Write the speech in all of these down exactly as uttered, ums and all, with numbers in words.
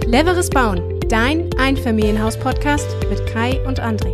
Cleveres Bauen, dein Einfamilienhaus-Podcast mit Kai und André.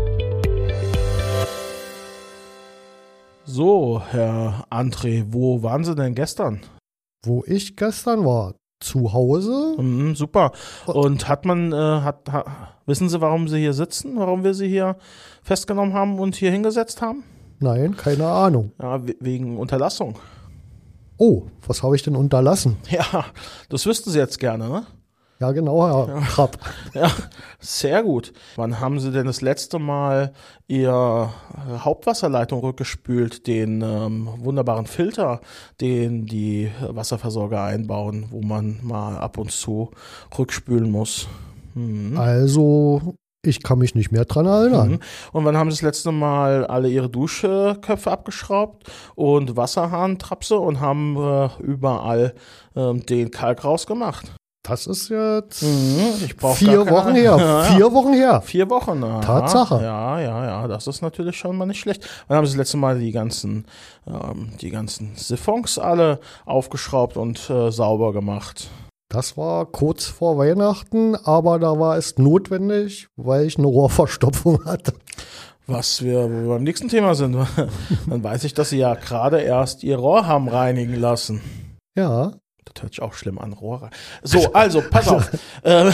So, Herr André, wo waren Sie denn gestern? Wo ich gestern war? Zu Hause. Mhm, super. Und hat man, äh, hat, ha, wissen Sie, warum Sie hier sitzen? Warum wir Sie hier festgenommen haben und hier hingesetzt haben? Nein, keine Ahnung. Ja, we- wegen Unterlassung. Oh, was habe ich denn unterlassen? Ja, das wüssten Sie jetzt gerne, ne? Ja, genau, Herr Krapp. Ja, sehr gut. Wann haben Sie denn das letzte Mal Ihr Hauptwasserleitung rückgespült, den ähm, wunderbaren Filter, den die Wasserversorger einbauen, wo man mal ab und zu rückspülen muss? Mhm. Also, ich kann mich nicht mehr dran erinnern. Mhm. Und wann haben Sie das letzte Mal alle Ihre Duschköpfe abgeschraubt und Wasserhahntrapse und haben äh, überall ähm, den Kalk rausgemacht? Das ist jetzt Mhm, ich brauch vier gar keine- Wochen her. Ja, ja. Vier Wochen her. Vier Wochen, aha. Tatsache. Ja, ja, ja, das ist natürlich schon mal nicht schlecht. Wann haben Sie das letzte Mal die ganzen, ähm, die ganzen Siphons alle aufgeschraubt und äh, sauber gemacht? Das war kurz vor Weihnachten, aber da war es notwendig, weil ich eine Rohrverstopfung hatte. Was wir beim nächsten Thema sind, dann weiß ich, dass Sie ja gerade erst Ihr Rohr haben reinigen lassen. Ja. Das hört sich auch schlimm an, Rohr. So, also, pass auf. Äh,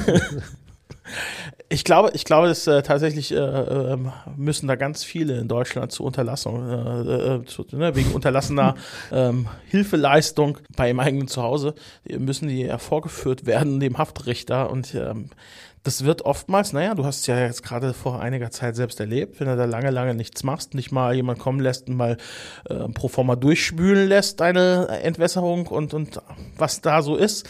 Ich glaube, ich glaube, dass äh, tatsächlich äh, äh, müssen da ganz viele in Deutschland zu Unterlassung, äh, äh, zu, ne, wegen unterlassener ähm, Hilfeleistung bei ihrem eigenen Zuhause, die müssen die ja vorgeführt werden, dem Haftrichter. Und ähm, das wird oftmals, naja, du hast es ja jetzt gerade vor einiger Zeit selbst erlebt, wenn du da lange, lange nichts machst, nicht mal jemand kommen lässt und mal äh, pro forma durchspülen lässt, deine Entwässerung und, und was da so ist,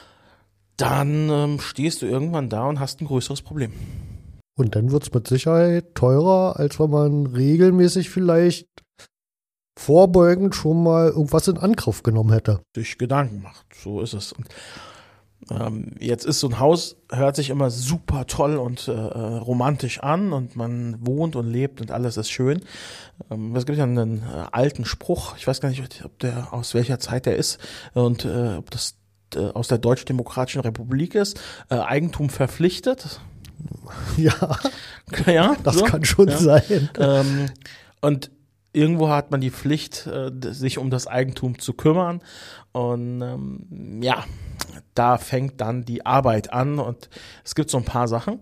dann ähm, stehst du irgendwann da und hast ein größeres Problem. Und dann wird es mit Sicherheit teurer, als wenn man regelmäßig vielleicht vorbeugend schon mal irgendwas in Angriff genommen hätte. Sich Gedanken macht, so ist es. Und ähm, jetzt ist so ein Haus, hört sich immer super toll und äh, romantisch an und man wohnt und lebt und alles ist schön. Ähm, es gibt ja einen äh, alten Spruch, ich weiß gar nicht, ob der aus welcher Zeit der ist und äh, ob das aus der Deutsch-Demokratischen Republik ist, äh, Eigentum verpflichtet. Ja, Ja, das so. kann schon Ja. sein. Ähm, und irgendwo hat man die Pflicht, äh, sich um das Eigentum zu kümmern. Und ähm, ja, da fängt dann die Arbeit an. Und es gibt so ein paar Sachen,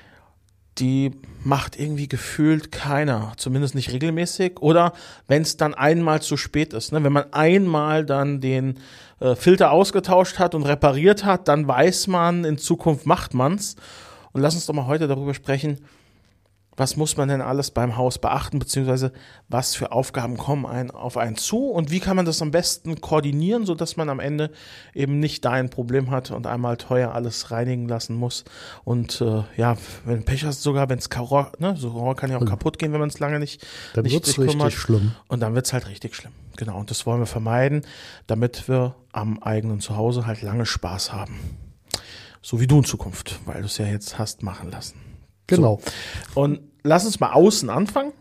die macht irgendwie gefühlt keiner, zumindest nicht regelmäßig. Oder wenn es dann einmal zu spät ist. Ne? Wenn man einmal dann den äh, Filter ausgetauscht hat und repariert hat, dann weiß man, in Zukunft macht man's. Und lass uns doch mal heute darüber sprechen, was muss man denn alles beim Haus beachten, beziehungsweise was für Aufgaben kommen ein, auf einen zu und wie kann man das am besten koordinieren, sodass man am Ende eben nicht da ein Problem hat und einmal teuer alles reinigen lassen muss. Und äh, ja, wenn Pech hast, sogar wenn es Rohr, ne, so Rohr kann ja auch kaputt gehen, wenn man es lange nicht, Dann nicht wird es sich kümmert. richtig schlimm. Und dann wird es halt richtig schlimm. Genau, und das wollen wir vermeiden, damit wir am eigenen Zuhause halt lange Spaß haben. So wie du in Zukunft, weil du es ja jetzt hast machen lassen. Genau. So. Und lass uns mal außen anfangen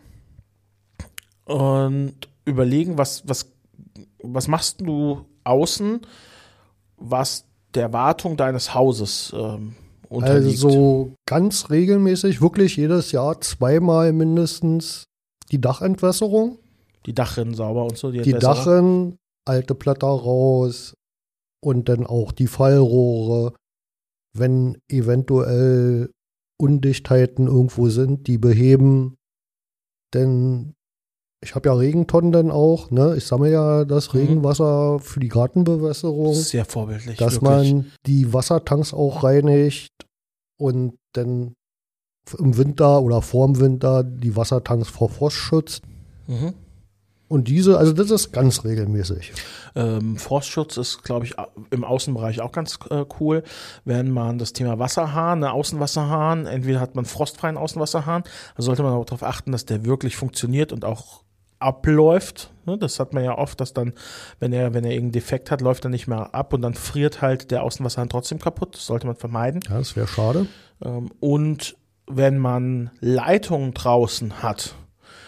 und überlegen, was, was, was machst du außen, was der Wartung deines Hauses ähm, unterliegt? Also ganz regelmäßig, wirklich jedes Jahr zweimal mindestens die Dachentwässerung. Die Dachrinnen sauber und so. Die, Die Entwässerung. Dachrinnen, alte Blätter raus und dann auch die Fallrohre, wenn eventuell Undichtheiten irgendwo sind, die beheben. Denn ich habe ja Regentonnen dann auch, ne? Ich sammle ja das Mhm. Regenwasser für die Gartenbewässerung, Sehr vorbildlich. dass wirklich. man die Wassertanks auch reinigt und dann im Winter oder vorm Winter die Wassertanks vor Frost schützt. Mhm. Und diese, also das ist ganz regelmäßig. Ähm, Frostschutz ist, glaube ich, im Außenbereich auch ganz äh, cool. Wenn man das Thema Wasserhahn, eine Außenwasserhahn, entweder hat man frostfreien Außenwasserhahn, da sollte man auch darauf achten, dass der wirklich funktioniert und auch abläuft. Ne? Das hat man ja oft, dass dann, wenn er, wenn er irgendeinen Defekt hat, läuft er nicht mehr ab und dann friert halt der Außenwasserhahn trotzdem kaputt. Das sollte man vermeiden. Ja, das wäre schade. Ähm, und wenn man Leitungen draußen hat,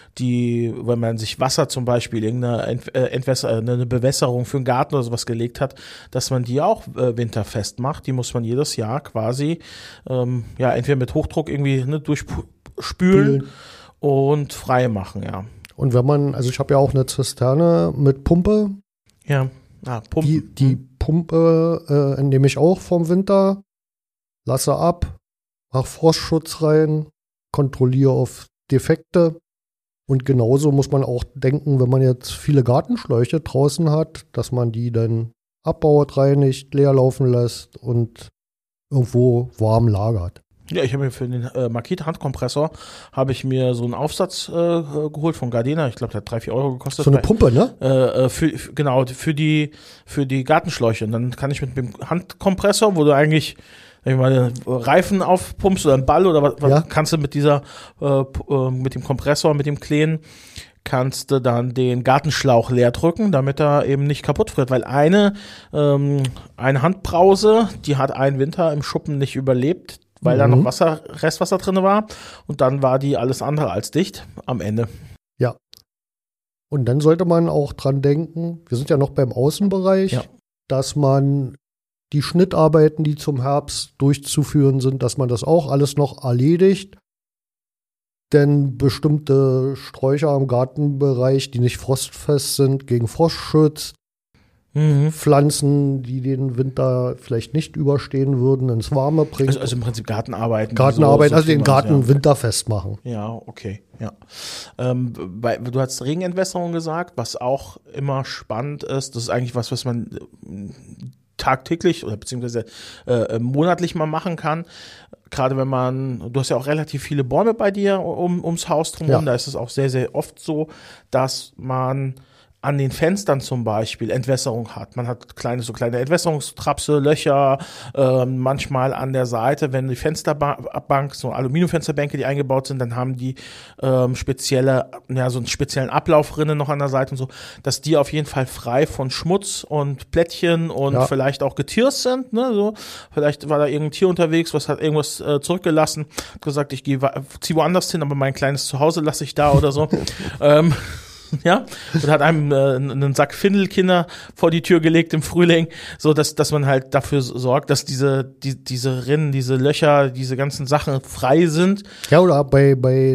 die, wenn man sich Wasser zum Beispiel, irgendeine Ent, äh, Entwässer, eine Bewässerung für einen Garten oder sowas gelegt hat, dass man die auch äh, winterfest macht. Die muss man jedes Jahr quasi, ähm, ja, entweder mit Hochdruck irgendwie ne, durchspülen Spülen. Und frei machen, ja. Und wenn man, also ich habe ja auch eine Zisterne mit Pumpe. Ja, ah, Pumpe. Die, die Pumpe äh, nehme ich auch vom Winter, lasse ab, mach Frostschutz rein, kontrolliere auf Defekte. Und genauso muss man auch denken, wenn man jetzt viele Gartenschläuche draußen hat, dass man die dann abbaut, reinigt, leer laufen lässt und irgendwo warm lagert. Ja, ich habe mir für den äh, Makita Handkompressor habe ich mir so einen Aufsatz äh, geholt von Gardena. Ich glaube, der hat drei, vier Euro gekostet. So eine Pumpe, ne? Äh, für, für, genau, für die, für die Gartenschläuche. Und dann kann ich mit dem Handkompressor, wo du eigentlich sag ich mal, Reifen aufpumpst oder einen Ball oder was, was ja. kannst du mit dieser, äh, mit dem Kompressor, mit dem Kleen, kannst du dann den Gartenschlauch leer drücken, damit er eben nicht kaputt wird. Weil eine, ähm, eine Handbrause, die hat einen Winter im Schuppen nicht überlebt, weil mhm. da noch Wasser, Restwasser drin war. Und dann war die alles andere als dicht am Ende. Ja. Und dann sollte man auch dran denken, wir sind ja noch beim Außenbereich, ja. dass man die Schnittarbeiten, die zum Herbst durchzuführen sind, dass man das auch alles noch erledigt. Denn bestimmte Sträucher im Gartenbereich, die nicht frostfest sind, gegen Frost schützt. Mhm. Pflanzen, die den Winter vielleicht nicht überstehen würden, ins Warme bringen. Also, also im Prinzip Gartenarbeiten. Gartenarbeiten, so, also den Garten ja. winterfest machen. Ja, okay, ja. Ähm, bei, du hast Regenentwässerung gesagt, was auch immer spannend ist. Das ist eigentlich was, was man tagtäglich oder beziehungsweise äh, monatlich mal machen kann. Gerade wenn man, du hast ja auch relativ viele Bäume bei dir um, ums Haus drumherum, ja. Da ist es auch sehr, sehr oft so, dass man an den Fenstern zum Beispiel Entwässerung hat. Man hat kleine, so kleine Entwässerungstrapse, Löcher, äh, manchmal an der Seite, wenn die Fensterbank, so Aluminiumfensterbänke, die eingebaut sind, dann haben die ähm, spezielle, ja, so einen speziellen Ablaufrinne noch an der Seite und so, dass die auf jeden Fall frei von Schmutz und Plättchen und ja. vielleicht auch Getiers sind, ne, so. Vielleicht war da irgendein Tier unterwegs, was hat irgendwas äh, zurückgelassen, hat gesagt, ich gehe, zieh woanders hin, aber mein kleines Zuhause lasse ich da oder so. ähm, Ja, und hat einem äh, einen Sack Findelkinder vor die Tür gelegt im Frühling, so dass dass man halt dafür sorgt, dass diese die, diese Rinnen, diese Löcher, diese ganzen Sachen frei sind. Ja, oder bei bei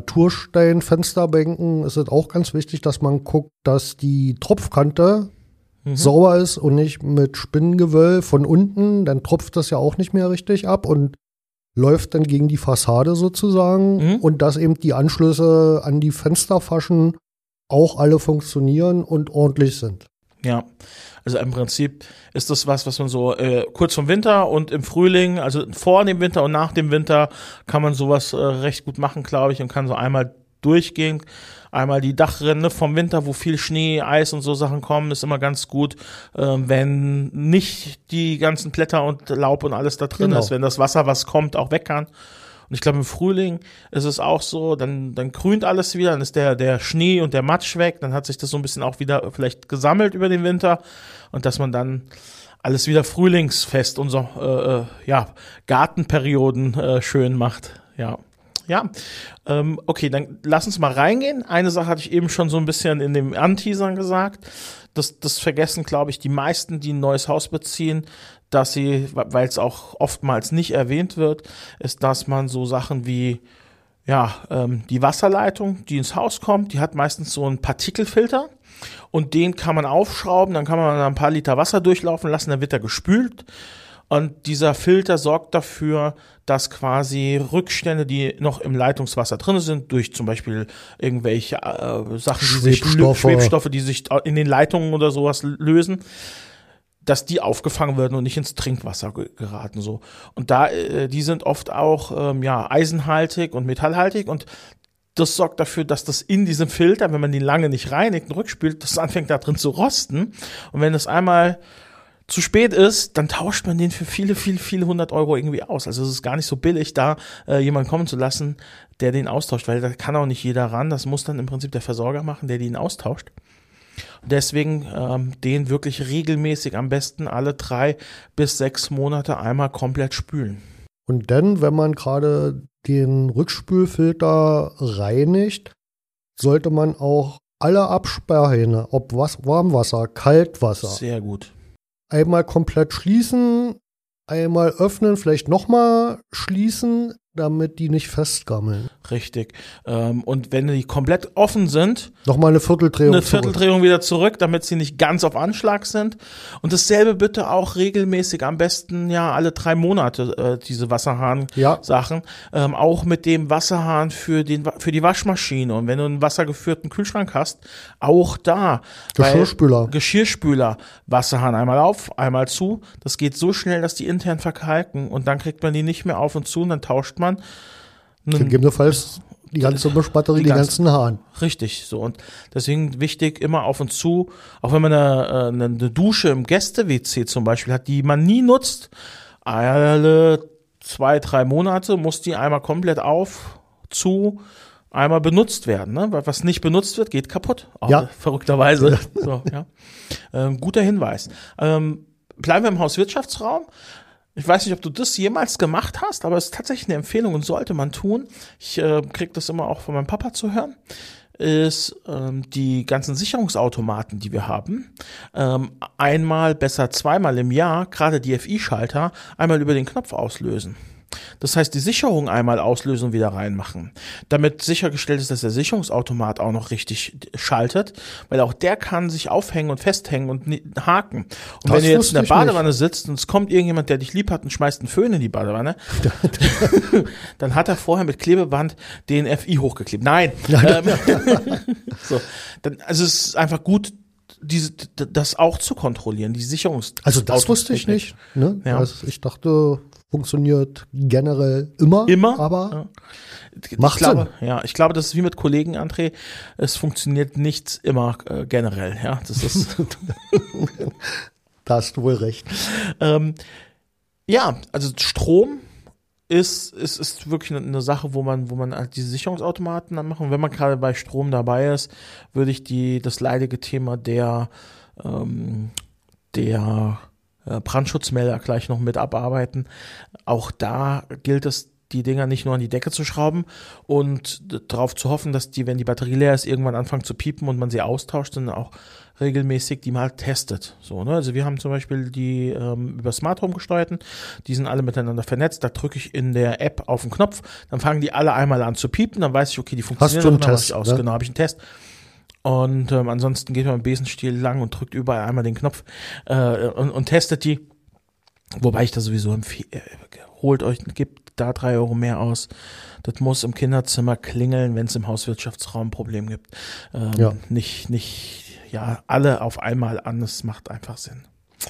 Naturstein-Fensterbänken ist es auch ganz wichtig, dass man guckt, dass die Tropfkante mhm. sauber ist und nicht mit Spinnengewölb von unten, dann tropft das ja auch nicht mehr richtig ab und läuft dann gegen die Fassade sozusagen mhm. und dass eben die Anschlüsse an die Fensterfaschen auch alle funktionieren und ordentlich sind. Ja, also im Prinzip ist das was, was man so äh, kurz vom Winter und im Frühling, also vor dem Winter und nach dem Winter kann man sowas äh, recht gut machen, glaube ich, und kann so einmal durchgehen. Einmal die Dachrinne vom Winter, wo viel Schnee, Eis und so Sachen kommen, ist immer ganz gut, äh, wenn nicht die ganzen Blätter und Laub und alles da drin genau. ist, wenn das Wasser, was kommt, auch weg kann. Und ich glaube, im Frühling ist es auch so, dann, dann grünt alles wieder, dann ist der, der Schnee und der Matsch weg, dann hat sich das so ein bisschen auch wieder vielleicht gesammelt über den Winter und dass man dann alles wieder frühlingsfest, unsere äh, ja, Gartenperioden äh, schön macht. Ja, ja. Ähm, okay, dann lass uns mal reingehen. Eine Sache hatte ich eben schon so ein bisschen in dem Anteasern gesagt. Das, das vergessen, glaube ich, die meisten, die ein neues Haus beziehen, dass sie, weil es auch oftmals nicht erwähnt wird, ist, dass man so Sachen wie, ja, ähm, die Wasserleitung, die ins Haus kommt, die hat meistens so einen Partikelfilter und den kann man aufschrauben, dann kann man ein paar Liter Wasser durchlaufen lassen, dann wird er gespült und dieser Filter sorgt dafür, dass quasi Rückstände, die noch im Leitungswasser drin sind, durch zum Beispiel irgendwelche äh, Sachen, die sich, Schwebstoffe, die sich in den Leitungen oder sowas lösen, dass die aufgefangen werden und nicht ins Trinkwasser geraten, so. Und da, äh, die sind oft auch, ähm, ja, eisenhaltig und metallhaltig und das sorgt dafür, dass das in diesem Filter, wenn man den lange nicht reinigt und rückspült, das anfängt da drin zu rosten. Und wenn das einmal zu spät ist, dann tauscht man den für viele, viele, viele hundert Euro irgendwie aus. Also es ist gar nicht so billig, da äh, jemanden kommen zu lassen, der den austauscht, weil da kann auch nicht jeder ran. Das muss dann im Prinzip der Versorger machen, der den austauscht. Deswegen ähm, den wirklich regelmäßig am besten alle drei bis sechs Monate einmal komplett spülen. Und dann, wenn man gerade den Rückspülfilter reinigt, sollte man auch alle Absperrhähne, ob was, Warmwasser, Kaltwasser, Sehr gut. einmal komplett schließen, einmal öffnen, vielleicht nochmal schließen, damit die nicht festgammeln. Richtig. Ähm, und wenn die komplett offen sind, Nochmal eine Vierteldrehung eine zurück. Vierteldrehung wieder zurück, damit sie nicht ganz auf Anschlag sind. Und dasselbe bitte auch regelmäßig, am besten ja alle drei Monate, äh, diese Wasserhahn-Sachen. Ja. Ähm, auch mit dem Wasserhahn für, den, für die Waschmaschine. Und wenn du einen wassergeführten Kühlschrank hast, auch da. Geschirrspüler. Weil Geschirrschspüler, Wasserhahn einmal auf, einmal zu. Das geht so schnell, dass die intern verkalken. Und dann kriegt man die nicht mehr auf und zu und dann tauscht man. Gegebenenfalls die ganze Mischbatterie, die, die ganzen Hahn. Richtig, so. Und deswegen wichtig, immer auf und zu, auch wenn man eine, eine, eine Dusche im Gäste-W C zum Beispiel hat, die man nie nutzt, alle zwei, drei Monate muss die einmal komplett auf, zu, einmal benutzt werden, ne? Weil was nicht benutzt wird, geht kaputt. Auch Ja. Verrückterweise. So, ja. Ähm, guter Hinweis. Ähm, bleiben wir im Hauswirtschaftsraum. Ich weiß nicht, ob du das jemals gemacht hast, aber es ist tatsächlich eine Empfehlung und sollte man tun. Ich äh, kriege das immer auch von meinem Papa zu hören. Ist ähm, die ganzen Sicherungsautomaten, die wir haben, ähm, einmal, besser zweimal im Jahr, gerade die F I-Schalter, einmal über den Knopf auslösen. Das heißt, die Sicherung einmal auslösen und wieder reinmachen, damit sichergestellt ist, dass der Sicherungsautomat auch noch richtig schaltet, weil auch der kann sich aufhängen und festhängen und haken. Und Das wenn du jetzt in der wusste ich Badewanne nicht. sitzt und es kommt irgendjemand, der dich lieb hat und schmeißt einen Föhn in die Badewanne, dann hat er vorher mit Klebeband den F I hochgeklebt. Nein. ähm, so, dann, also es ist einfach gut, diese, das auch zu kontrollieren, die Sicherungs- Also das wusste ich nicht. Ne? Ja. Also ich dachte, funktioniert generell immer. Immer, Aber ja. Ich macht glaube, Sinn. Ja, ich glaube, das ist wie mit Kollegen, André. Es funktioniert nichts immer äh, generell. Ja, das ist. da hast du wohl recht. ähm, ja, also Strom ist ist ist wirklich eine, eine Sache, wo man wo man halt diese Sicherungsautomaten dann machen. Und wenn man gerade bei Strom dabei ist, würde ich die das leidige Thema der ähm, der Brandschutzmelder gleich noch mit abarbeiten. Auch da gilt es, die Dinger nicht nur an die Decke zu schrauben und darauf zu hoffen, dass die, wenn die Batterie leer ist, irgendwann anfangen zu piepen und man sie austauscht, sondern auch regelmäßig die mal testet. So, ne? Also wir haben zum Beispiel die ähm, über Smart Home gesteuerten, die sind alle miteinander vernetzt, da drücke ich in der App auf den Knopf, dann fangen die alle einmal an zu piepen, dann weiß ich, okay, die funktionieren. Hast du einen dann mach Test, ich aus. ne? Genau, habe ich einen Test. Und ähm, ansonsten geht man mit dem Besenstiel lang und drückt überall einmal den Knopf äh, und, und testet die. Wobei ich da sowieso empfehle, äh, holt euch, gebt da drei Euro mehr aus. Das muss im Kinderzimmer klingeln, wenn es im Hauswirtschaftsraum ein Problem gibt. Ähm, Ja. Nicht, nicht, ja, alle auf einmal an, das macht einfach Sinn.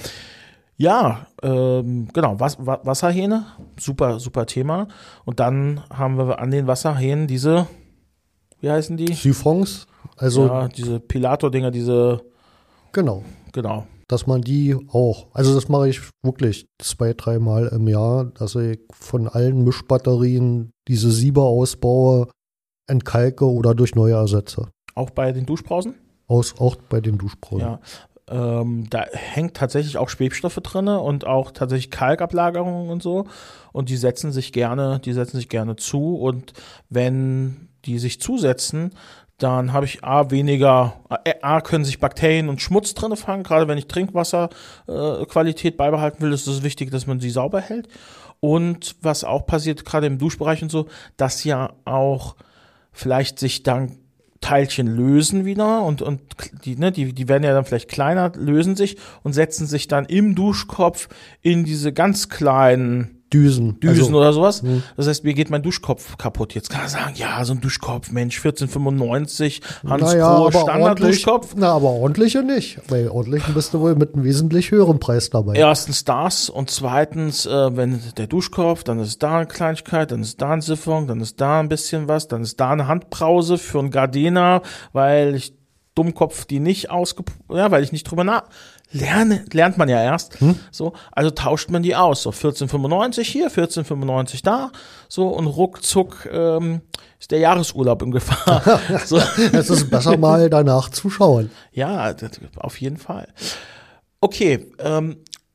Ja, ähm, genau, Was, Wa- Wasserhähne, super, super Thema. Und dann haben wir an den Wasserhähnen diese, wie heißen die? Siphons, also ja, diese Pilator-Dinger, diese, genau, genau. dass man die auch, also das mache ich wirklich zwei, dreimal im Jahr, dass ich von allen Mischbatterien diese Siebe ausbaue, entkalke oder durch neue ersetze. Auch bei den Duschbrausen? Aus, auch bei den Duschbrausen. Ja. Ähm, da hängt tatsächlich auch Schwebstoffe drinne und auch tatsächlich Kalkablagerungen und so. Und die setzen sich gerne, die setzen sich gerne zu. Und wenn die sich zusetzen, dann habe ich A, weniger, A, können sich Bakterien und Schmutz drinne fangen. Gerade wenn ich Trinkwasserqualität äh, Qualität beibehalten will, ist es wichtig, dass man sie sauber hält. Und was auch passiert, gerade im Duschbereich und so, dass ja auch vielleicht sich dann Teilchen lösen wieder und, und die, ne, die, die werden ja dann vielleicht kleiner, lösen sich und setzen sich dann im Duschkopf in diese ganz kleinen Düsen. Düsen also, oder sowas. mh. Das heißt, mir geht mein Duschkopf kaputt. Jetzt kann man sagen, ja, so ein Duschkopf, Mensch, vierzehn fünfundneunzig, Hans naja, Grohe, aber ordentlich, Standard-Duschkopf. na, aber ordentliche nicht. Bei ordentlichen bist du wohl mit einem wesentlich höheren Preis dabei. Erstens das und zweitens, äh, wenn der Duschkopf, dann ist da eine Kleinigkeit, dann ist da eine Siphon, dann ist da ein bisschen was, dann ist da eine Handbrause für ein Gardena, weil ich Dummkopf die nicht ausge, ja, weil ich nicht drüber nach lerne, lernt man ja erst. Hm? So, also tauscht man die aus. So vierzehn fünfundneunzig hier, vierzehn fünfundneunzig da, so und ruckzuck ähm, ist der Jahresurlaub in Gefahr. So. Es ist besser mal danach zu schauen. Ja, das, auf jeden Fall. Okay, ähm,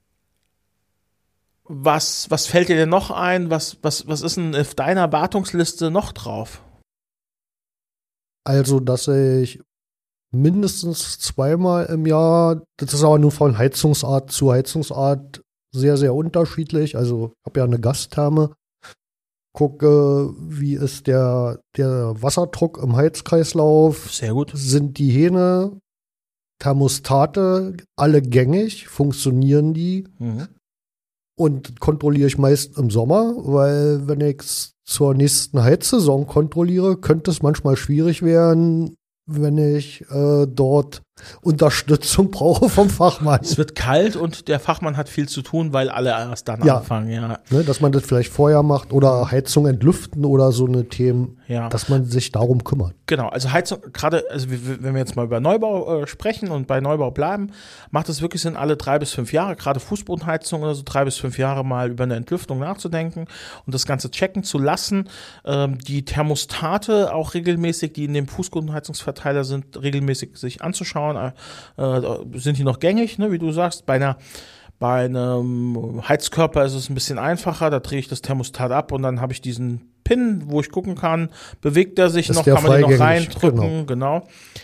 was was fällt dir denn noch ein? Was was was ist denn auf deiner Wartungsliste noch drauf? Also, dass ich mindestens zweimal im Jahr, das ist aber nur von Heizungsart zu Heizungsart sehr, sehr unterschiedlich. Also, ich habe ja eine Gastherme, gucke, wie ist der, der Wasserdruck im Heizkreislauf. Sehr gut. Sind die Hähne, Thermostate alle gängig? Funktionieren die? Mhm. Und kontrolliere ich meist im Sommer, weil wenn ich es zur nächsten Heizsaison kontrolliere, könnte es manchmal schwierig werden, wenn ich äh, dort Unterstützung brauche vom Fachmann. Es wird kalt und der Fachmann hat viel zu tun, weil alle erst dann Ja. anfangen. Ja. Ne, dass man das vielleicht vorher macht oder Heizung entlüften oder so eine Themen, Ja. dass man sich darum kümmert. Genau, also Heizung, gerade, also wir- wenn wir jetzt mal über Neubau äh, sprechen und bei Neubau bleiben, macht es wirklich Sinn, alle drei bis fünf Jahre, gerade Fußbodenheizung oder so, drei bis fünf Jahre mal über eine Entlüftung nachzudenken und das Ganze checken zu lassen. Ähm, die Thermostate auch regelmäßig, die in dem Fußbodenheizungsverteiler sind, regelmäßig sich anzuschauen. Äh, äh, sind die noch gängig, ne, wie du sagst, bei einer Bei einem Heizkörper ist es ein bisschen einfacher, da drehe ich das Thermostat ab und dann habe ich diesen Pin, wo ich gucken kann, bewegt er sich Ist noch, der kann man den noch freigängig, reindrücken, genau.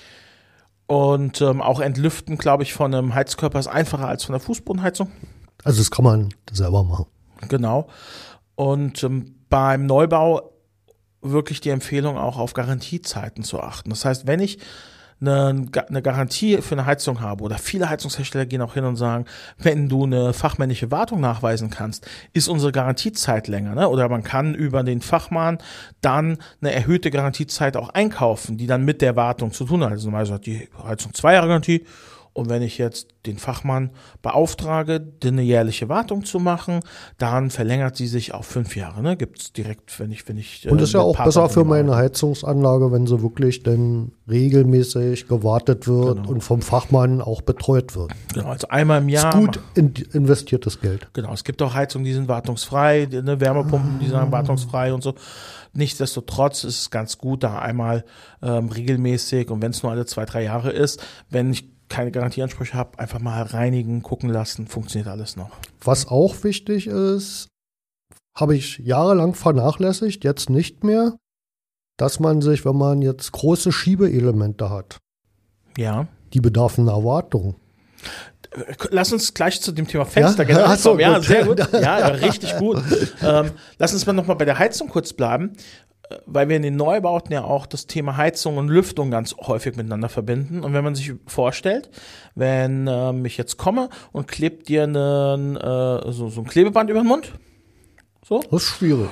Und ähm, auch entlüften, glaube ich, von einem Heizkörper ist einfacher als von der Fußbodenheizung. Also das kann man selber machen. Genau. Und ähm, beim Neubau wirklich die Empfehlung auch auf Garantiezeiten zu achten. Das heißt, wenn ich eine, eine Garantie für eine Heizung habe oder viele Heizungshersteller gehen auch hin und sagen, wenn du eine fachmännische Wartung nachweisen kannst, ist unsere Garantiezeit länger, ne? Oder man kann über den Fachmann dann eine erhöhte Garantiezeit auch einkaufen, die dann mit der Wartung zu tun hat. Also normalerweise hat die Heizung zwei Jahre Garantie. Und wenn ich jetzt den Fachmann beauftrage, eine jährliche Wartung zu machen, dann verlängert sie sich auf fünf Jahre. Ne? Gibt es direkt, wenn ich, wenn ich. Und das ist ja mit auch Partnern besser für meine arbeite. Heizungsanlage, wenn sie wirklich dann regelmäßig gewartet wird Genau. und vom Fachmann auch betreut wird. Genau, also einmal im Jahr. Ist gut in, investiertes Geld. Genau, es gibt auch Heizungen, die sind wartungsfrei, die- ne, Wärmepumpen, die sind wartungsfrei und so. Nichtsdestotrotz ist es ganz gut, da einmal ähm, regelmäßig und wenn es nur alle zwei, drei Jahre ist, wenn ich keine Garantieansprüche habe, einfach mal reinigen, gucken lassen, funktioniert alles noch. Was auch wichtig ist, habe ich jahrelang vernachlässigt, jetzt nicht mehr, dass man sich, wenn man jetzt große Schiebeelemente hat, Ja. die bedarfen einer Wartung. Lass uns gleich zu dem Thema Fenster Ja? generell Ach so, kommen. Ja, gut. sehr gut. Ja, ja, richtig gut. Ähm, lass uns mal nochmal bei der Heizung kurz bleiben, äh, weil wir in den Neubauten ja auch das Thema Heizung und Lüftung ganz häufig miteinander verbinden. Und wenn man sich vorstellt, wenn ähm, ich jetzt komme und klebt dir einen, äh, so, so ein Klebeband über den Mund, so, Das ist schwierig.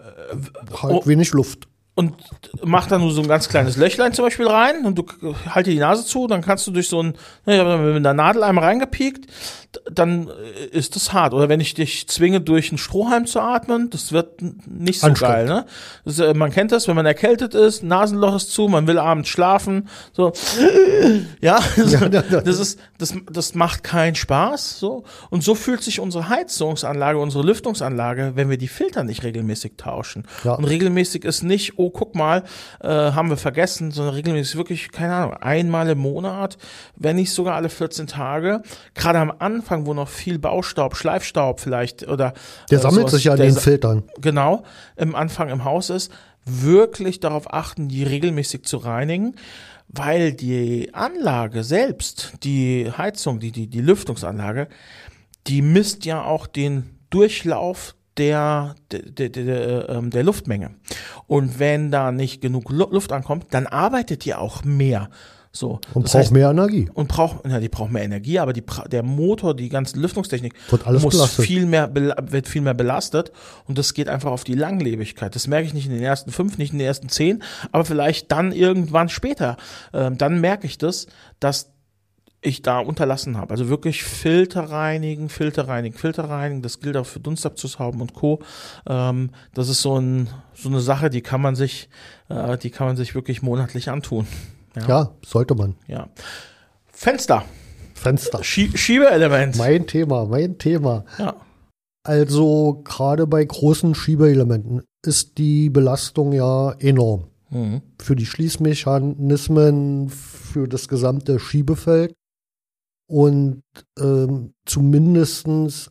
Halt oh. wenig Luft. und mach da nur so ein ganz kleines Löchlein zum Beispiel rein und du halt dir die Nase zu, dann kannst du durch so ein, ne, ich hab da mit der Nadel einmal reingepiekt, d- dann äh, ist das hart. Oder wenn ich dich zwinge, durch einen Strohhalm zu atmen, das wird n- nicht so geil, Anstrengend. ne? Das, äh, man kennt das, wenn man erkältet ist, Nasenloch ist zu, man will abends schlafen, so, ja, Ja, ja, ja. das ist, das, das macht keinen Spaß, so. Und so fühlt sich unsere Heizungsanlage, unsere Lüftungsanlage, wenn wir die Filter nicht regelmäßig tauschen. Ja. Und regelmäßig ist nicht, oh, guck mal, äh, haben wir vergessen, sondern regelmäßig wirklich, keine Ahnung, einmal im Monat, wenn nicht sogar alle vierzehn Tage. Gerade am Anfang, wo noch viel Baustaub, Schleifstaub vielleicht oder Der äh, sammelt sowas, sich ja in der den sa- Filtern. genau, im Anfang im Haus ist, wirklich darauf achten, die regelmäßig zu reinigen, weil die Anlage selbst, die Heizung, die, die, die Lüftungsanlage, die misst ja auch den Durchlauf der, der, der, der, ähm, der Luftmenge. Und wenn da nicht genug Lu- Luft ankommt, dann arbeitet die auch mehr. So. Und Das braucht heißt, mehr Energie. und braucht, ja, die braucht mehr Energie, aber die, pra- der Motor, die ganze Lüftungstechnik Wird alles muss belastet. viel mehr, bela- wird viel mehr belastet und das geht einfach auf die Langlebigkeit. Das merke ich nicht in den ersten fünf, nicht in den ersten zehn, aber vielleicht dann irgendwann später. Ähm, dann merke ich das, dass ich da unterlassen habe. Also wirklich Filter reinigen, Filter reinigen, Filter reinigen. Das gilt auch für Dunstabzugsauben und Co. Ähm, das ist so, ein, so eine Sache, die kann man sich, äh, die kann man sich wirklich monatlich antun. Ja. Ja, sollte man. Ja. Fenster. Fenster. Schie Schiebeelement. Mein Thema, mein Thema. Ja. Also gerade bei großen Schiebeelementen ist die Belastung ja enorm. Mhm. Für die Schließmechanismen, für das gesamte Schiebefeld. Und ähm, zumindest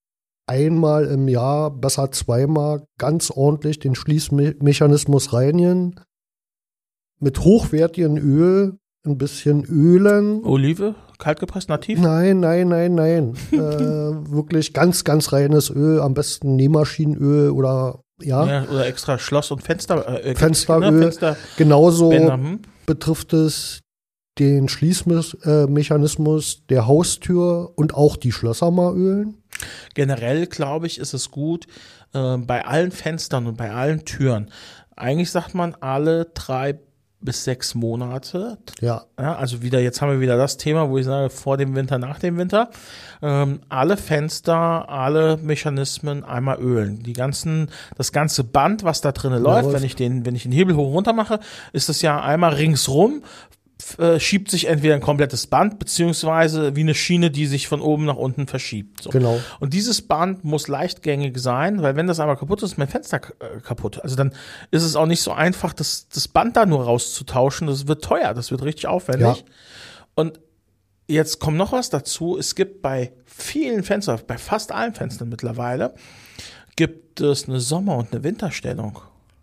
einmal im Jahr, besser zweimal, ganz ordentlich den Schließmechanismus reinigen. mit hochwertigem Öl ein bisschen ölen. Olive, kaltgepresst, nativ? Nein, nein, nein, nein. äh, wirklich ganz, ganz reines Öl, am besten Nähmaschinenöl oder ja. ja oder extra Schloss- und Fenster, äh, Fensteröl. Ne? Fenster Genauso Bänder, hm? betrifft es den Schließmechanismus der Haustür und auch die Schlösser mal ölen. Generell, glaube ich, ist es gut, äh, bei allen Fenstern und bei allen Türen, eigentlich sagt man alle drei bis sechs Monate. Ja. Ja, also wieder, jetzt haben wir wieder das Thema, wo ich sage, vor dem Winter, nach dem Winter. Ähm, alle Fenster, alle Mechanismen einmal ölen. Die ganzen, das ganze Band, was da drinnen läuft, läuft. wenn ich den, wenn ich den Hebel hoch runter mache, ist das ja einmal ringsrum, äh, schiebt sich entweder ein komplettes Band, beziehungsweise wie eine Schiene, die sich von oben nach unten verschiebt. So. Genau. Und dieses Band muss leichtgängig sein, weil wenn das einmal kaputt ist, ist mein Fenster äh, kaputt. Also dann ist es auch nicht so einfach, das, das Band da nur rauszutauschen. Das wird teuer, das wird richtig aufwendig. Ja. Und jetzt kommt noch was dazu. Es gibt bei vielen Fenstern, bei fast allen Fenstern mittlerweile, gibt es eine Sommer- und eine Winterstellung.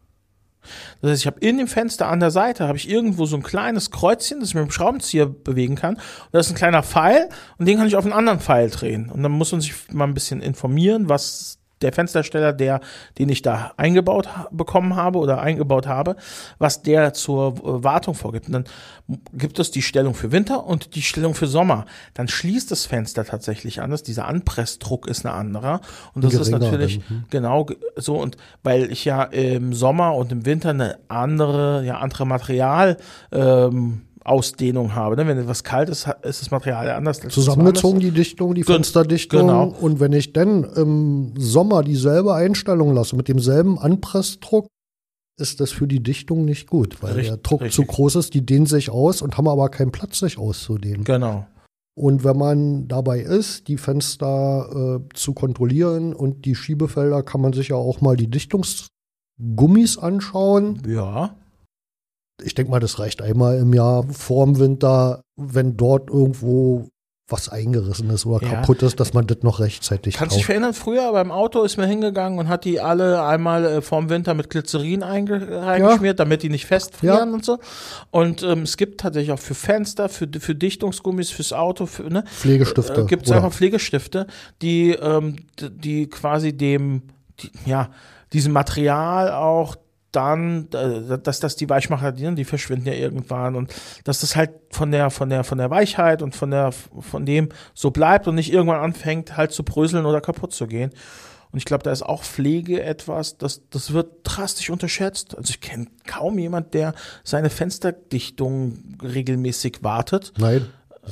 Das heißt, ich habe in dem Fenster an der Seite habe ich irgendwo so ein kleines Kreuzchen, das ich mit dem Schraubenzieher bewegen kann. Und da ist ein kleiner Pfeil und den kann ich auf einen anderen Pfeil drehen. Und dann muss man sich mal ein bisschen informieren, was der Fenstersteller, der, den ich da eingebaut ha- bekommen habe oder eingebaut habe, was der zur äh, Wartung vorgibt. Und dann gibt es die Stellung für Winter und die Stellung für Sommer. Dann schließt das Fenster tatsächlich anders. Dieser Anpressdruck ist ein anderer. Und das ist Geringer natürlich dann, hm. genau ge- so. Und weil ich ja im Sommer und im Winter eine andere, ja, andere Material, ähm, Ausdehnung habe. Ne? Wenn etwas kalt ist, hat- ist das Material anders. als Zusammengezogen woanders. die Dichtung, die Gen- Fensterdichtung. genau. Und wenn ich dann im Sommer dieselbe Einstellung lasse, mit demselben Anpressdruck, ist das für die Dichtung nicht gut, weil Richt- der Druck richtig. zu groß ist, die dehnen sich aus und haben aber keinen Platz, sich auszudehnen. Genau. Und wenn man dabei ist, die Fenster äh, zu kontrollieren und die Schiebefelder, kann man sich ja auch mal die Dichtungsgummis anschauen. Ja. Ich denke mal, das reicht einmal im Jahr vorm Winter, wenn dort irgendwo was eingerissen ist oder Ja. kaputt ist, dass man das noch rechtzeitig Kannst dich kauft. erinnern, früher beim Auto ist man hingegangen und hat die alle einmal äh, vorm Winter mit Glycerin einge reingeschmiert, damit die nicht festfrieren Ja. und so. Und ähm, es gibt tatsächlich auch für Fenster, für, für Dichtungsgummis, fürs Auto, für, ne, Pflegestifte. äh, gibt es oder- einfach Pflegestifte, die, ähm, d- die quasi dem, die, ja, diesem Material auch dann, äh, dass das die Weichmacher, die, die verschwinden ja irgendwann und dass das halt von der, von der, von der Weichheit und von der, von dem so bleibt und nicht irgendwann anfängt halt zu bröseln oder kaputt zu gehen. Und ich glaube, da ist auch Pflege etwas, das, das wird drastisch unterschätzt. Also ich kenne kaum jemand, der seine Fensterdichtung regelmäßig wartet. Nein,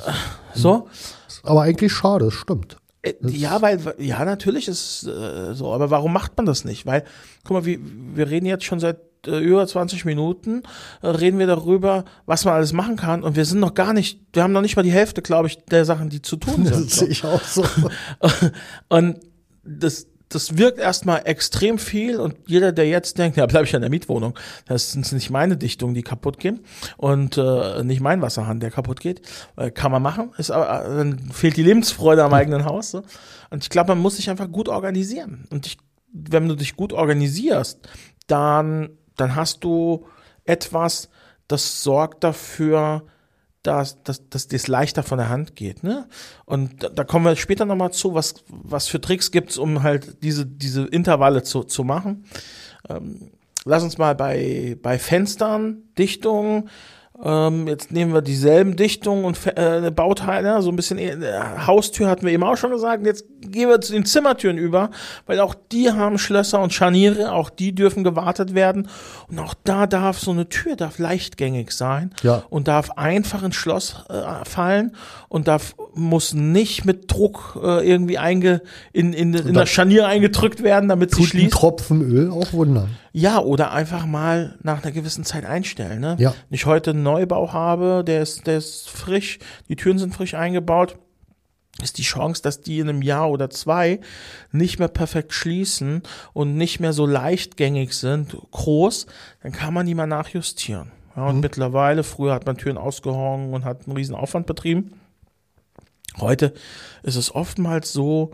So. aber eigentlich schade, es stimmt. Äh, Ja, weil, ja, natürlich ist äh, so, aber warum macht man das nicht? Weil, guck mal, wir, wir reden jetzt schon seit äh, über zwanzig Minuten, äh, reden wir darüber, was man alles machen kann und wir sind noch gar nicht, wir haben noch nicht mal die Hälfte, glaube ich, der Sachen, die zu tun Das sind. sehe ich auch so. Und das, das wirkt erstmal extrem viel und jeder, der jetzt denkt, ja, bleib ich in der Mietwohnung, das sind nicht meine Dichtungen, die kaputt gehen und äh, nicht mein Wasserhahn, der kaputt geht, äh, kann man machen, ist aber, äh, dann fehlt die Lebensfreude am eigenen Haus. So. Und ich glaube, man muss sich einfach gut organisieren. Und ich, wenn du dich gut organisierst, dann, dann hast du etwas, das sorgt dafür, dass, dass, dass das leichter von der Hand geht, ne? Und da, da kommen wir später nochmal zu, was, was für Tricks gibt's, um halt diese, diese Intervalle zu, zu machen. Ähm, lass uns mal bei, bei Fenstern, Dichtungen, ähm, jetzt nehmen wir dieselben Dichtungen und äh, Bauteile, so ein bisschen, äh, Haustür hatten wir eben auch schon gesagt, jetzt gehen wir zu den Zimmertüren über, weil auch die haben Schlösser und Scharniere, auch die dürfen gewartet werden und auch da darf so eine Tür darf leichtgängig sein Ja. und darf einfach ins Schloss äh, fallen und darf muss nicht mit Druck äh, irgendwie einge in in, in das Scharnier eingedrückt werden, damit sie Tut ein schließt. Tropfen Öl auch wundern. Ja, oder einfach mal nach einer gewissen Zeit einstellen. Ne? Ja. Wenn ich heute einen Neubau habe, der ist, der ist frisch, die Türen sind frisch eingebaut, ist die Chance, dass die in einem Jahr oder zwei nicht mehr perfekt schließen und nicht mehr so leichtgängig sind, groß, dann kann man die mal nachjustieren. Ja, und Mhm. mittlerweile, früher hat man Türen ausgehongen und hat einen riesen Aufwand betrieben. Heute ist es oftmals so,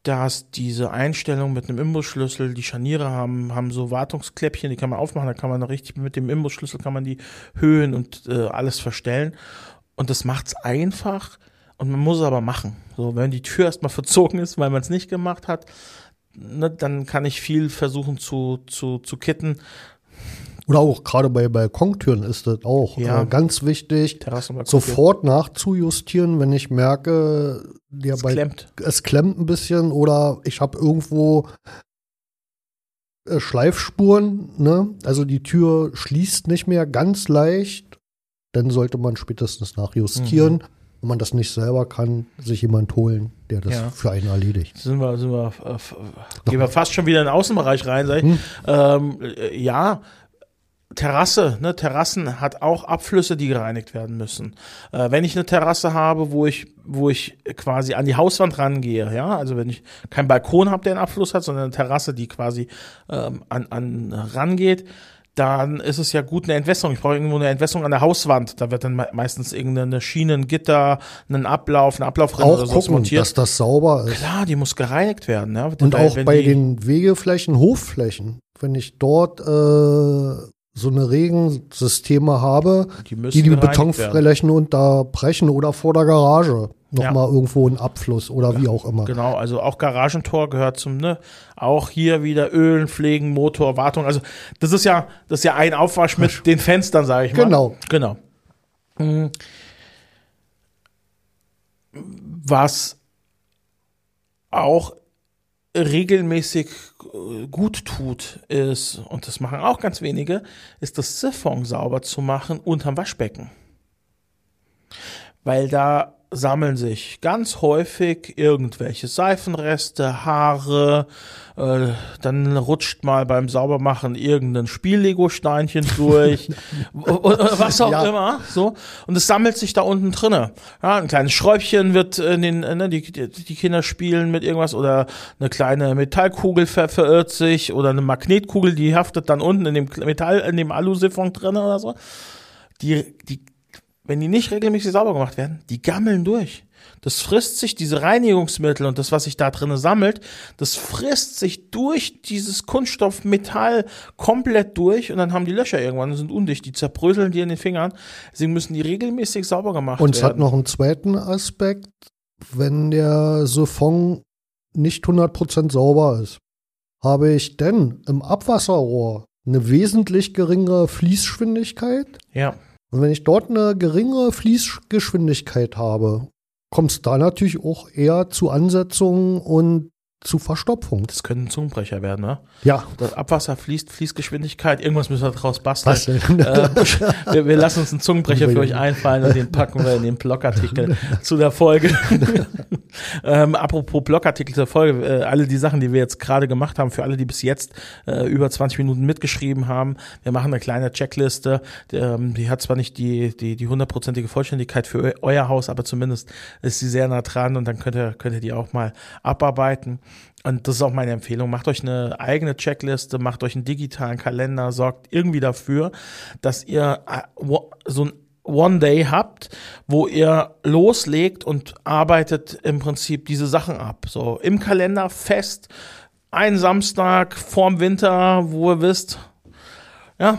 Da hast diese Einstellung mit einem Imbusschlüssel, die Scharniere haben, haben so Wartungskläppchen, die kann man aufmachen, da kann man richtig mit dem Imbusschlüssel kann man die Höhen und äh, alles verstellen. Und das macht's einfach und man muss es aber machen. So, wenn die Tür erstmal verzogen ist, weil man es nicht gemacht hat, ne, dann kann ich viel versuchen zu, zu, zu kitten. Oder auch gerade bei Balkontüren ist das auch Ja. äh, ganz wichtig, sofort nachzujustieren, wenn ich merke, ja, es bei, klemmt. es klemmt ein bisschen oder ich habe irgendwo äh, Schleifspuren, ne? Also die Tür schließt nicht mehr ganz leicht, dann sollte man spätestens nachjustieren. Mhm. Wenn man das nicht selber kann, sich jemand holen, der das Ja. für einen erledigt. Sind wir, sind wir, äh, f- gehen wir fast schon wieder in den Außenbereich rein, sag ich. Hm. Ähm, äh, ja, Terrasse, ne, Terrassen hat auch Abflüsse, die gereinigt werden müssen. Äh, wenn ich eine Terrasse habe, wo ich, wo ich quasi an die Hauswand rangehe, ja, also wenn ich keinen Balkon habe, der einen Abfluss hat, sondern eine Terrasse, die quasi ähm, an, an rangeht, dann ist es ja gut eine Entwässerung. Ich brauche irgendwo eine Entwässerung an der Hauswand. Da wird dann me- meistens irgendeine Schiene, ein Gitter, ein Ablauf, eine Ablaufrinne Auch oder so gucken, montiert. dass das sauber ist. Klar, die muss gereinigt werden. Ja. Und Weil, auch wenn bei die, den Wegeflächen, Hofflächen, wenn ich dort äh, so eine Regensysteme habe, die müssen die die gereinigt werden. Betonflächen unterbrechen oder vor der Garage nochmal Ja. irgendwo ein Abfluss oder wie auch immer. Genau, also auch Garagentor gehört zum, ne, auch hier wieder Ölen, Pflegen, Motor, Wartung. Also das ist ja, das ist ja ein Aufwasch mit den Fenstern, sage ich mal. Genau. Genau. Mhm. Was auch regelmäßig äh, gut tut, ist, und das machen auch ganz wenige, ist das Siphon sauber zu machen unterm Waschbecken. Weil da sammeln sich ganz häufig irgendwelche Seifenreste, Haare, äh, dann rutscht mal beim Saubermachen irgendein Spiel-Lego-Steinchen durch, oder was auch Ja. immer, so. Und es sammelt sich da unten drinne. Ja, ein kleines Schräubchen wird in den, ne, die, die Kinder spielen mit irgendwas, oder eine kleine Metallkugel ver verirrt sich, oder eine Magnetkugel, die haftet dann unten in dem Metall, in dem Alusiphon drinne oder so. Die, die, wenn die nicht regelmäßig sauber gemacht werden, die gammeln durch. Das frisst sich, diese Reinigungsmittel und das, was sich da drin sammelt, das frisst sich durch dieses Kunststoffmetall komplett durch und dann haben die Löcher irgendwann und sind undicht. Die zerbröseln dir in den Fingern. Deswegen müssen die regelmäßig sauber gemacht Und es werden. hat noch einen zweiten Aspekt, wenn der Siphon nicht hundert Prozent sauber ist, habe ich denn im Abwasserrohr eine wesentlich geringere Fließgeschwindigkeit. Ja. Und wenn ich dort eine geringere Fließgeschwindigkeit habe, kommt es da natürlich auch eher zu Ansetzungen und zu Verstopfung. Das könnte ein Zungenbrecher werden, ne? Ja. Das Abwasser fließt, Fließgeschwindigkeit, irgendwas müssen wir daraus basteln. Basteln. Äh, wir, wir lassen uns einen Zungenbrecher für euch einfallen und den packen wir in den Blogartikel zu der Folge. ähm, apropos Blogartikel zur Folge, äh, alle die Sachen, die wir jetzt gerade gemacht haben, für alle, die bis jetzt äh, über zwanzig Minuten mitgeschrieben haben, wir machen eine kleine Checkliste, die, ähm, die hat zwar nicht die die die hundertprozentige Vollständigkeit für eu, euer Haus, aber zumindest ist sie sehr nah dran und dann könnt ihr, könnt ihr die auch mal abarbeiten. Und das ist auch meine Empfehlung. Macht euch eine eigene Checkliste, macht euch einen digitalen Kalender, sorgt irgendwie dafür, dass ihr so ein One-Day habt, wo ihr loslegt und arbeitet im Prinzip diese Sachen ab. So im Kalender fest, ein Samstag vorm Winter, wo ihr wisst, ja,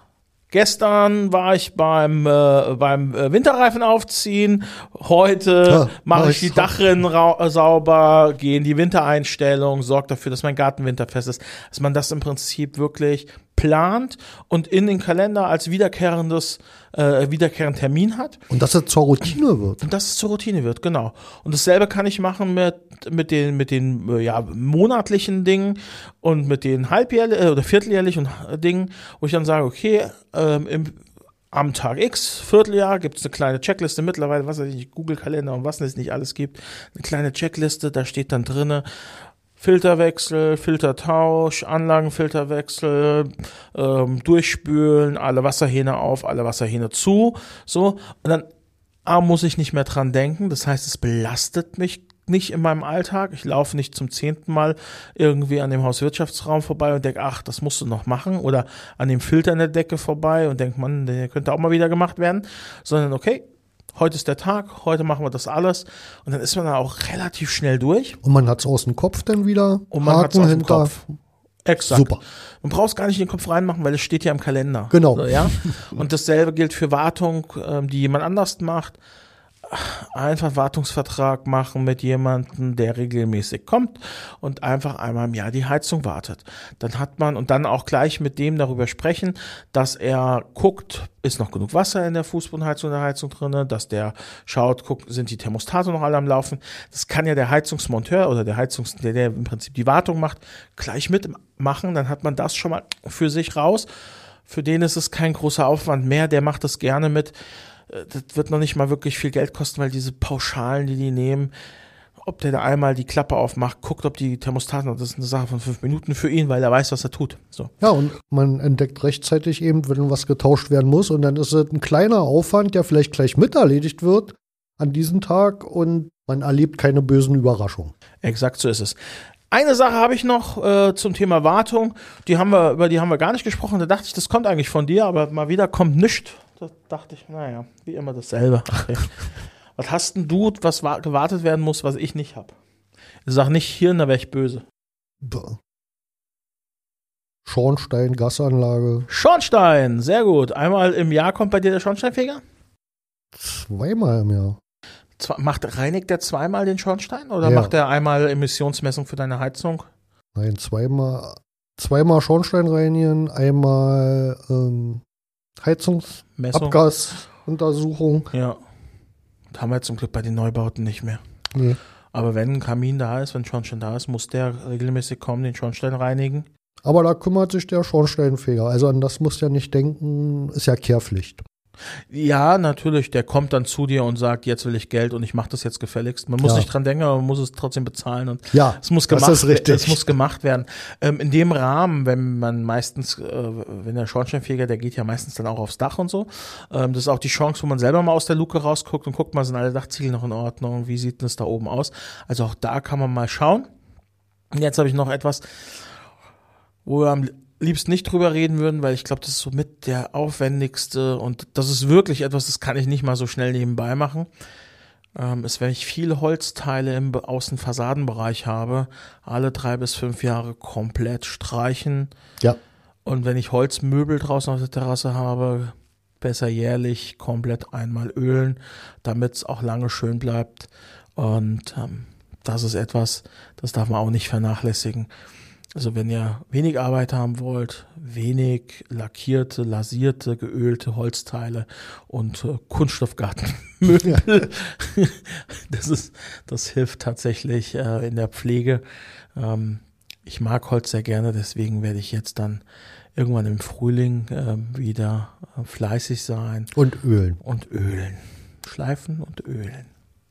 gestern war ich beim äh, beim äh, Winterreifen aufziehen, heute Ja, mache ich die nice. Dachrinnen rau- sauber, gehe in die Wintereinstellung, sorge dafür, dass mein Garten winterfest ist, dass man das im Prinzip wirklich plant und in den Kalender als wiederkehrendes äh, wiederkehrenden Termin hat. Und dass es zur Routine wird. Und dass es zur Routine wird, genau. Und dasselbe kann ich machen mit mit den mit den äh, ja monatlichen Dingen und mit den halbjährlichen oder vierteljährlichen Dingen, wo ich dann sage, okay, ähm, im, am Tag X, Vierteljahr, gibt es eine kleine Checkliste mittlerweile, was weiß ich, Google-Kalender und was es nicht alles gibt, eine kleine Checkliste, da steht dann drinne Filterwechsel, Filtertausch, Anlagenfilterwechsel, ähm, durchspülen, alle Wasserhähne auf, alle Wasserhähne zu, so. Und dann A, muss ich nicht mehr dran denken, das heißt, es belastet mich nicht in meinem Alltag. Ich laufe nicht zum zehnten Mal irgendwie an dem Hauswirtschaftsraum vorbei und denke, ach, das musst du noch machen, oder an dem Filter in der Decke vorbei und denke, man, der könnte auch mal wieder gemacht werden, sondern okay, heute ist der Tag, heute machen wir das alles und dann ist man da auch relativ schnell durch. Und man hat es aus dem Kopf dann wieder. Und man hat es aus dem hinter. Kopf. Exakt. Super. Man braucht es gar nicht in den Kopf reinmachen, weil es steht ja im Kalender. Genau. So, ja? Und dasselbe gilt für Wartung, ähm, die jemand anders macht. Einfach Wartungsvertrag machen mit jemandem, der regelmäßig kommt und einfach einmal im Jahr die Heizung wartet. Dann hat man und dann auch gleich mit dem darüber sprechen, dass er guckt, ist noch genug Wasser in der Fußbodenheizung, in der Heizung drin, dass der schaut, guckt, sind die Thermostate noch alle am Laufen. Das kann ja der Heizungsmonteur oder der Heizungs, der, der im Prinzip die Wartung macht, gleich mitmachen. Dann hat man das schon mal für sich raus. Für den ist es kein großer Aufwand mehr, der macht das gerne mit. Das wird noch nicht mal wirklich viel Geld kosten, weil diese Pauschalen, die die nehmen, ob der da einmal die Klappe aufmacht, guckt, ob die Thermostaten, das ist eine Sache von fünf Minuten für ihn, weil er weiß, was er tut. So. Ja, und man entdeckt rechtzeitig eben, wenn was getauscht werden muss und dann ist es ein kleiner Aufwand, der vielleicht gleich mit erledigt wird an diesem Tag und man erlebt keine bösen Überraschungen. Exakt so ist es. Eine Sache habe ich noch äh, zum Thema Wartung, die haben wir, über die haben wir gar nicht gesprochen, da dachte ich, das kommt eigentlich von dir, aber mal wieder kommt nichts. Da dachte ich, naja, wie immer dasselbe. Ach, was hast denn du, was wa- gewartet werden muss, was ich nicht habe? Sag nicht hier, da wäre ich böse. Bäh. Schornstein, Gasanlage. Schornstein, sehr gut. Einmal im Jahr kommt bei dir der Schornsteinfeger? Zweimal im Jahr. Zwei, macht, reinigt der zweimal den Schornstein oder Ja. macht er einmal Emissionsmessung für deine Heizung? Nein, zweimal, zweimal Schornstein reinigen, einmal ähm, Messung? Heizungsabgasuntersuchung. Ja. Das haben wir zum Glück bei den Neubauten nicht mehr. Nee. Aber wenn ein Kamin da ist, wenn ein Schornstein da ist, muss der regelmäßig kommen, den Schornstein reinigen. Aber da kümmert sich der Schornsteinfeger. Also an das musst du ja nicht denken, ist ja Kehrpflicht. Ja, natürlich, der kommt dann zu dir und sagt, jetzt will ich Geld und ich mache das jetzt gefälligst. Man muss Ja. nicht dran denken, aber man muss es trotzdem bezahlen und Ja, es muss das gemacht, ist richtig. es muss gemacht werden. Ähm, in dem Rahmen, wenn man meistens, äh, wenn der Schornsteinfeger, der geht ja meistens dann auch aufs Dach und so, ähm, das ist auch die Chance, wo man selber mal aus der Luke rausguckt und guckt mal, sind alle Dachziegel noch in Ordnung, wie sieht denn das da oben aus? Also auch da kann man mal schauen. Und jetzt habe ich noch etwas, wo wir am liebsten nicht drüber reden würden, weil ich glaube, das ist so mit der aufwendigste und das ist wirklich etwas, das kann ich nicht mal so schnell nebenbei machen, ähm, ist, wenn ich viele Holzteile im Außenfassadenbereich habe, alle drei bis fünf Jahre komplett streichen Ja. und wenn ich Holzmöbel draußen auf der Terrasse habe, besser jährlich komplett einmal ölen, damit es auch lange schön bleibt und ähm, das ist etwas, das darf man auch nicht vernachlässigen. Also wenn ihr wenig Arbeit haben wollt, wenig lackierte, lasierte, geölte Holzteile und äh, Kunststoffgartenmöbel, das ist, das hilft tatsächlich äh, in der Pflege. Ähm, ich mag Holz sehr gerne, deswegen werde ich jetzt dann irgendwann im Frühling äh, wieder äh, fleißig sein. Und ölen. Und ölen. Schleifen und ölen.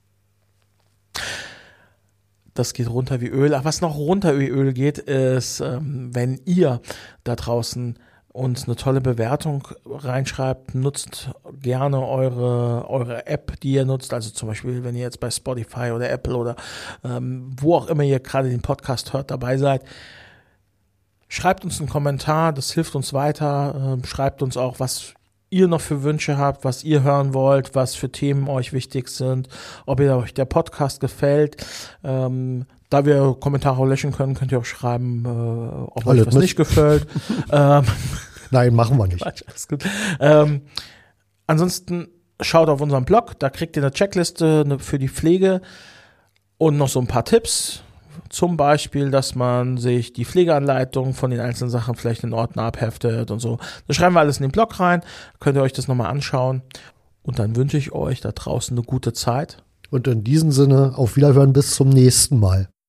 Das geht runter wie Öl. Ach, was noch runter wie Öl geht, ist, ähm, wenn ihr da draußen uns eine tolle Bewertung reinschreibt, nutzt gerne eure, eure App, die ihr nutzt. Also zum Beispiel, wenn ihr jetzt bei Spotify oder Apple oder ähm, wo auch immer ihr gerade den Podcast hört, dabei seid. Schreibt uns einen Kommentar, das hilft uns weiter. Ähm, schreibt uns auch, was ihr noch für Wünsche habt, was ihr hören wollt, was für Themen euch wichtig sind, ob ihr euch der Podcast gefällt. Ähm, da wir Kommentare löschen können, könnt ihr auch schreiben, äh, ob Alles euch was mit. nicht gefällt. ähm, Nein, machen wir nicht. Quatsch, alles gut. Ähm, ansonsten schaut auf unseren Blog, da kriegt ihr eine Checkliste eine, für die Pflege und noch so ein paar Tipps. Zum Beispiel, dass man sich die Pflegeanleitung von den einzelnen Sachen vielleicht in Ordner abheftet und so. Das schreiben wir alles in den Blog rein. Könnt ihr euch das nochmal anschauen. Und dann wünsche ich euch da draußen eine gute Zeit. Und in diesem Sinne, auf Wiederhören bis zum nächsten Mal.